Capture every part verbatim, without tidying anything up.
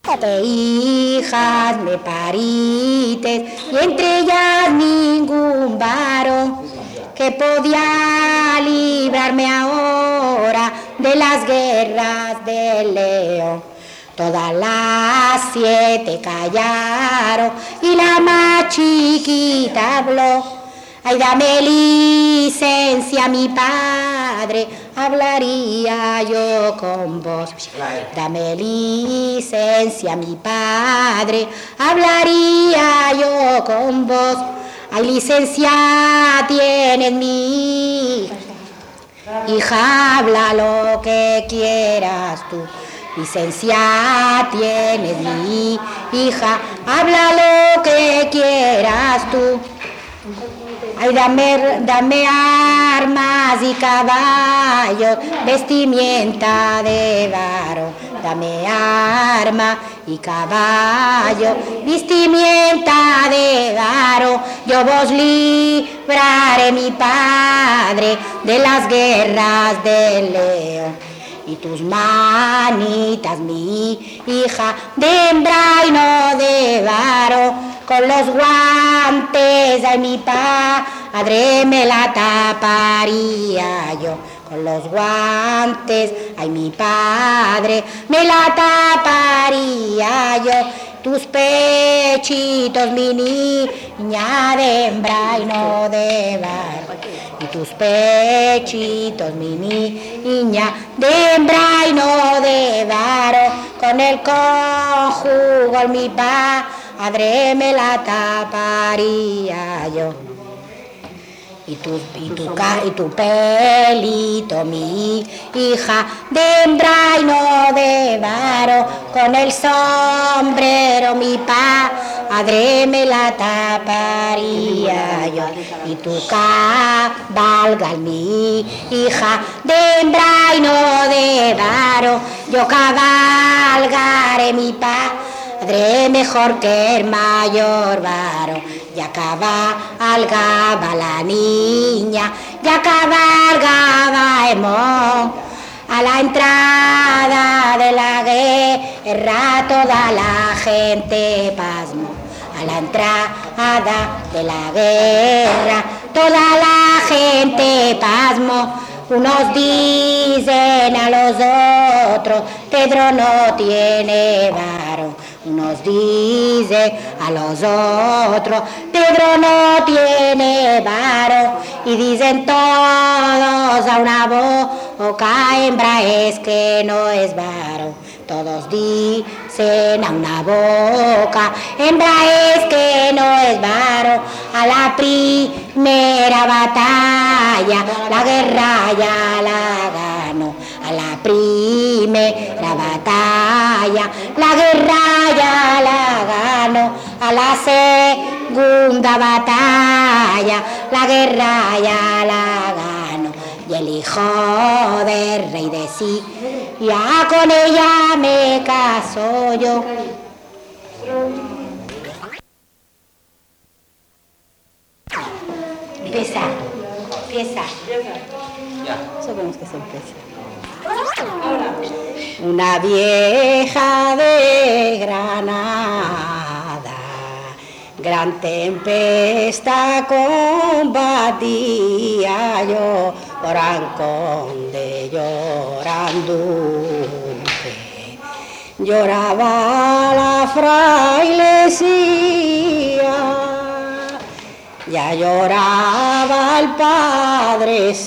Siete hijas me parites y entre ellas ningún varón que podía librarme ahora de las guerras del león. Todas las siete callaron y la más chiquita habló. Ay, dame licencia, mi padre, hablaría yo con vos. Dame licencia, mi padre, hablaría yo con vos. Ay, licencia tienes mi hija, habla lo que quieras tú. Licencia tienes mi hija, habla lo que quieras tú. Ay, dame, dame armas y caballos, vestimenta de varón. Dame arma y caballo, vestimenta de varón. Yo vos libraré, mi padre, de las guerras del león. Y tus manitas, mi hija, de hembra y no de varón. Con los guantes, ay, mi padre, me la taparía yo. Con los guantes, ay, mi padre, me la taparía yo. Tus pechitos, mi niña, de hembra y no de varón. Y tus pechitos, mi niña, de hembra y no de varón. Con el conjugo, mi padre, me la taparía yo. Y tu, y, tu, y tu pelito, mi hija, de hembra y no de varón. Con el sombrero, mi padre, me la taparía yo. Y tu cabalga, mi hija, de hembra y no de varón. Yo cabalgaré, mi padre, mejor que el mayor varón. Ya cabalgaba la niña, ya cabalgaba Hemón. A la entrada de la guerra toda la gente pasmó. A la entrada de la guerra toda la gente pasmó. Unos dicen a los otros, Pedro no tiene varón. Unos dicen a los otros, Pedro no tiene varón. Y dicen todos a una boca, hembra es que no es varón. Todos dicen a una boca, hembra es que no es varón. A la primera batalla, la guerra ya la ganó. A la primera batalla, la guerra ya la ganó. A la segunda batalla, la guerra ya la ganó. Y el hijo del rey de Siria, con ella me caso yo. Empieza, empieza. Sabemos que se empieza. Una vieja de Granada, gran tempestad combatía yo, orancón de llorandute. Lloraba la frailecía, ya lloraba el Padre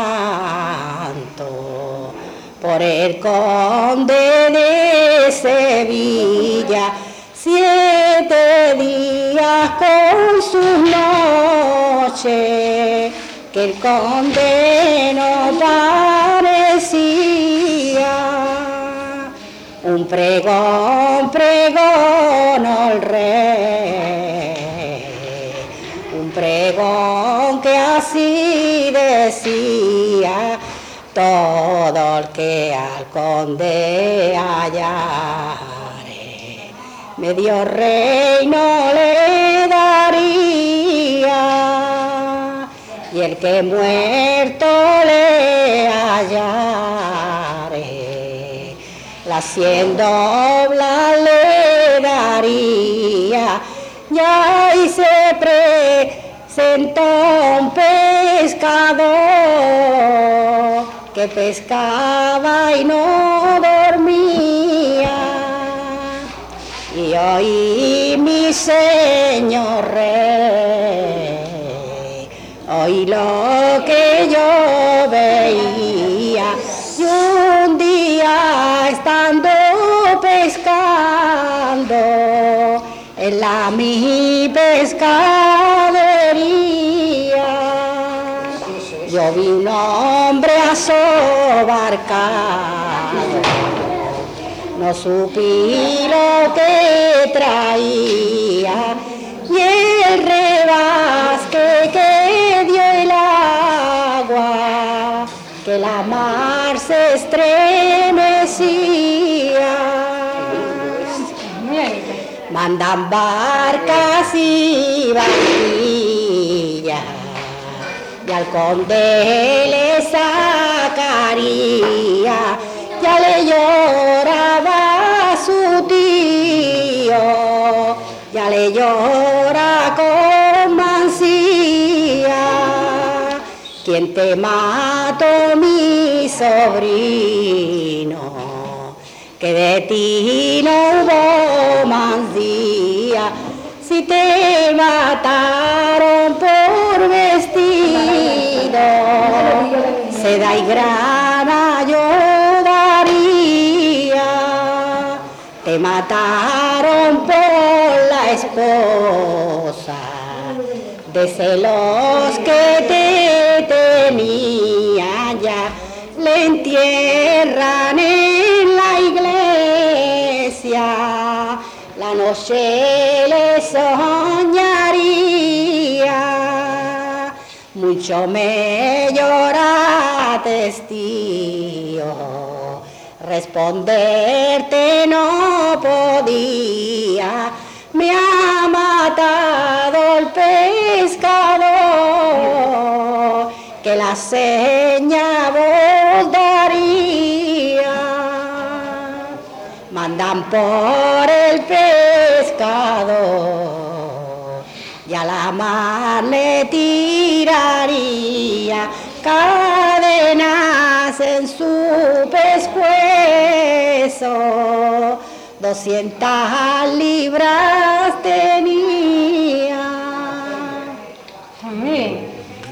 Santo, por el conde de Sevilla, siete días con sus noches, que el conde no parecía. Un pregón, pregonó el rey, un pregón que así decía: todo el que al conde hallare, medio reino le daría, y el que muerto le hallare, la cien dobla le María, y ahí se presentó un pescador que pescaba y no dormía. Y oí mi Señor Rey, oí lo que yo veía, y un día estando pescando en la mi pescadería, yo vi un hombre asobarcado, no supí lo que traía, y el rebasque que dio el agua, que la mar se estremecía. Mandan barcas y barquillas, y al conde le sacaría, ya le lloraba su tío, ya le llora con mancía. ¿Quién te mató, mi sobrino? Que de ti no hubo mancía, si te mataron por vestido, seda y grana yo daría. Te mataron por la esposa, de celos que te tenían, ya le entierran en la iglesia, la noche le soñaría. Mucho me llora testío, responderte no podía, me ha matado el pescador, que la seña vos daría. Mandan por el pescador, y a la mar le tiraría cadenas en su pescuezo, doscientas libras tenía. Amén.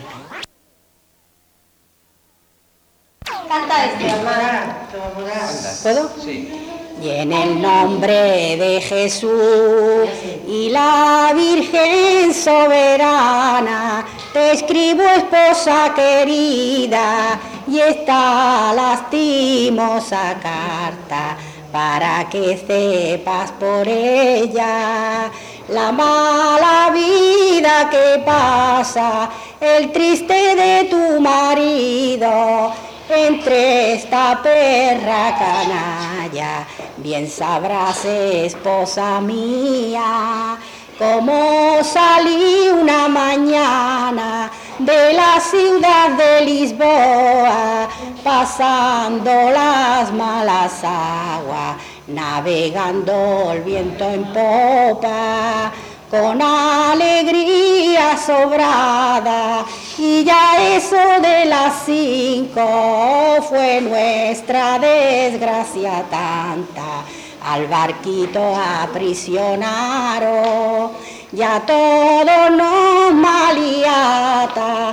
Canta este, hermana. ¿Puedo? Sí. Y en el nombre de Jesús y la Virgen soberana, te escribo, esposa querida, y esta lastimosa carta, para que sepas por ella la mala vida que pasa, el triste de tu marido, entre esta perra canalla. Bien sabrás, esposa mía, cómo salí una mañana de la ciudad de Lisboa, pasando las malas aguas, navegando el viento en popa, con alegría sobrada, y ya eso de las cinco fue nuestra desgracia tanta. Al barquito aprisionaron, ya todo nos maliata,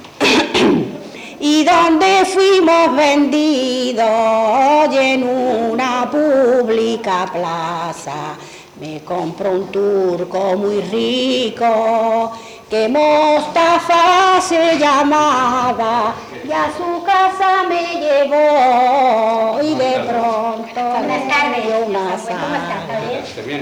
y donde fuimos vendidos, y en una pública plaza, me compró un turco muy rico, que Mostafa se llamaba, y a su casa me llevó, y de pronto Buenas tardes. me dio una ¿Cómo estás? ¿Está bien? Está bien.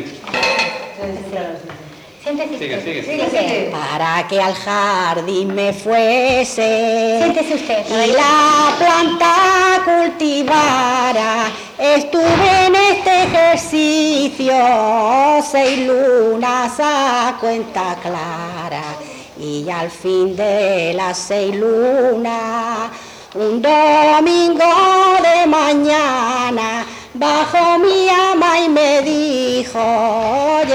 Siéntese. Sigue, sigue, Sigue, sigue. sigue. para que al jardín me fuese, Siéntese usted. y la planta cultivara. Estuve en este ejercicio seis lunas a cuenta clara, y al fin de las seis lunas, un domingo de mañana, bajó mi ama y me dijo: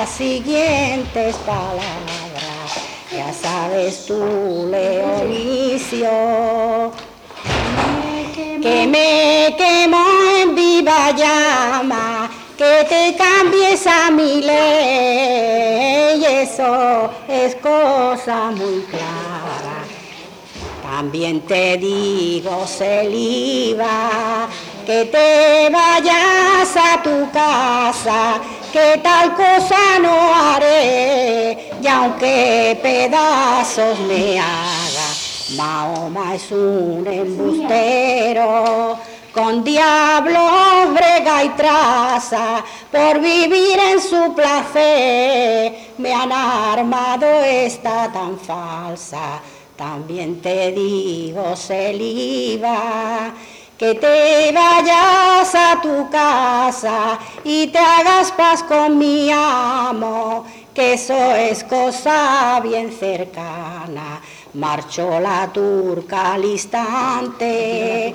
las siguientes palabras. Ya sabes tú, Leonicio, que me quemó en viva llama, que te cambies a mi ley, eso es cosa muy clara. También te digo, Celiba, que te vayas a tu casa, que tal cosa no haré, y aunque pedazos me haga. Mahoma es un embustero, con diablos brega y traza, por vivir en su placer, me han armado esta tan falsa. También te digo, Celiba, que te vayas a tu casa y te hagas paz con mi amo, que eso es cosa bien cercana. Marchó la turca al instante,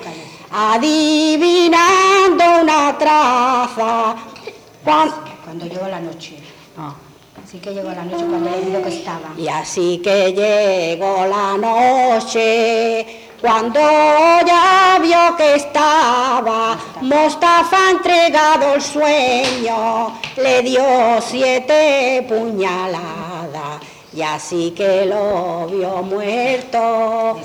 adivinando una traza. Cuando, cuando llegó la noche. Oh. Así que llegó la noche cuando le dijo que estaba. Y así que llegó la noche, cuando ya vio que estaba, Mostafa entregado el sueño, le dio siete puñaladas. Y así que lo vio muerto,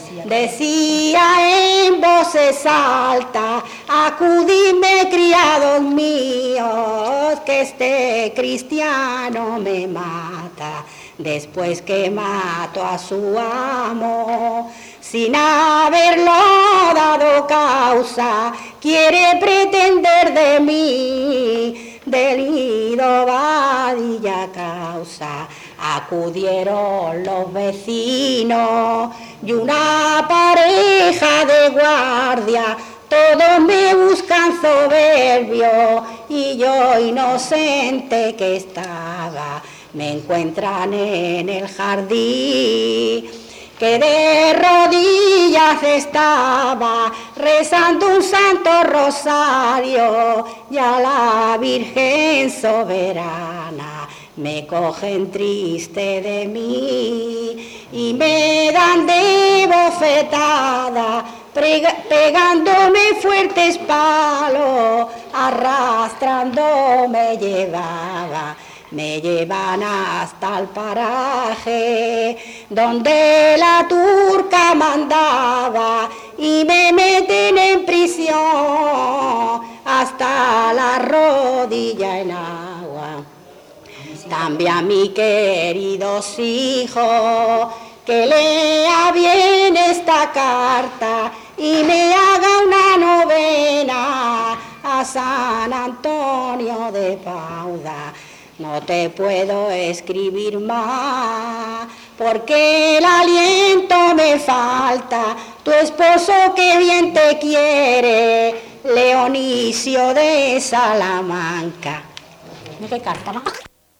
decía en voces altas, acudidme, criados míos, que este cristiano me mata. Después que mató a su amo, sin haberlo dado causa, quiere pretender de mí, delito vadilla causa. Acudieron los vecinos y una pareja de guardia, todos me buscan soberbio y yo inocente que estaba, me encuentran en el jardín, que de rodillas estaba, rezando un santo rosario y a la Virgen soberana. Me cogen triste de mí y me dan de bofetada, pegándome fuertes palos, arrastrando me llevaba. Me llevan hasta el paraje donde la turca mandaba y me meten en prisión hasta la rodilla en agua. También a mis queridos hijos, que lea bien esta carta y me haga una novena a San Antonio de Pauda. No te puedo escribir más, porque el aliento me falta. Tu esposo que bien te quiere, Leonicio de Salamanca. ¿Qué carta, no?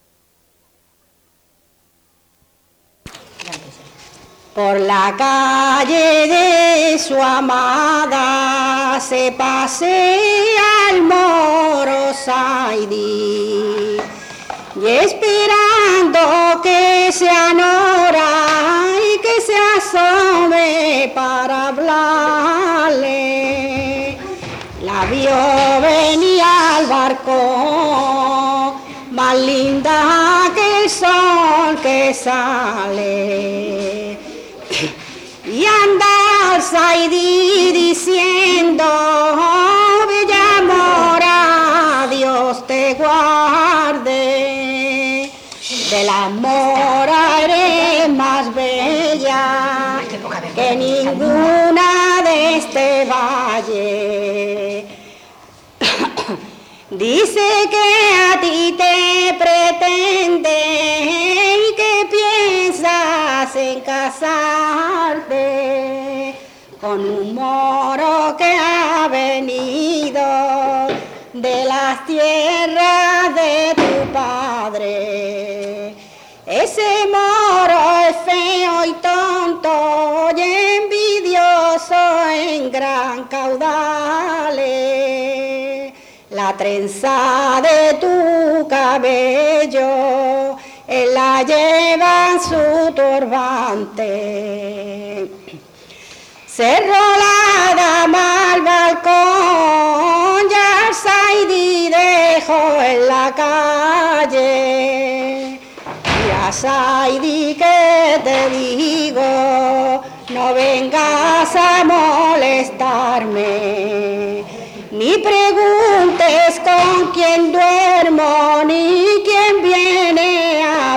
Por la calle de su amada se pasea el moro Saidi, y esperando que sea Nora y que se asome para hablarle, la vio venir al barco, más linda que el sol que sale. Y anda el Saidi diciendo, oh, bella mora, Dios te guarde, de la mora eres más bella que ninguna de este valle. Dice que a ti te pretende y que piensas en casarte con un moro que ha venido de las tierras de tu padre. Ese moro es feo y tonto y envidioso en gran caudales. La trenza de tu su cabello, él la lleva en su turbante. Cerró la dama al balcón, ya el Saidi dejó en la calle. Ya Saidi, que te digo, no vengas a molestarme, ni preguntes con quién duermo, ni quién viene a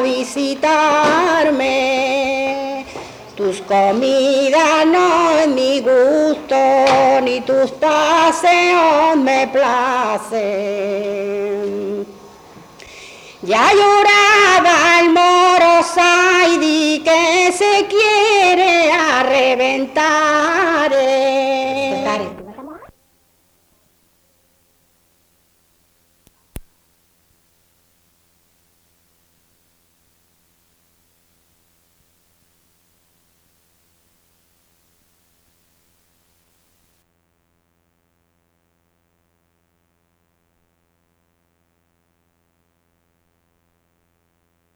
visitarme. Tus comidas no es mi gusto, ni tus paseos me placen. Ya lloraba el moro Saidi, que se quiere a reventar.